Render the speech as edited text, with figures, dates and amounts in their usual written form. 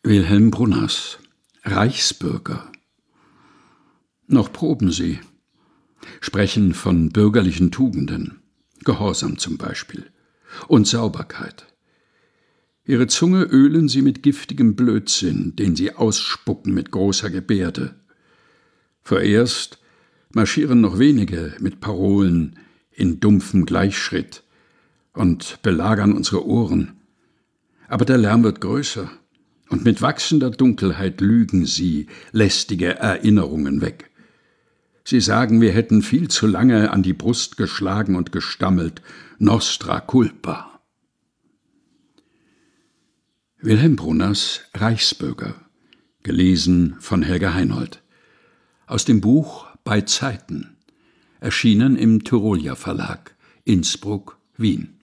Wilhelm Brunners Reichsbürger. Noch proben sie, sprechen von bürgerlichen Tugenden, Gehorsam zum Beispiel, und Sauberkeit. Ihre Zunge ölen sie mit giftigem Blödsinn, den sie ausspucken mit großer Gebärde. Vorerst marschieren noch wenige mit Parolen in dumpfem Gleichschritt und belagern unsere Ohren. Aber der Lärm wird größer, und mit wachsender Dunkelheit lügen sie lästige Erinnerungen weg. Sie sagen, wir hätten viel zu lange an die Brust geschlagen und gestammelt, Nostra culpa. Wilhelm Brunners Reichsbürger, gelesen von Helga Heinold. Aus dem Buch Bei Zeiten, erschienen im Tyrolia Verlag, Innsbruck, Wien.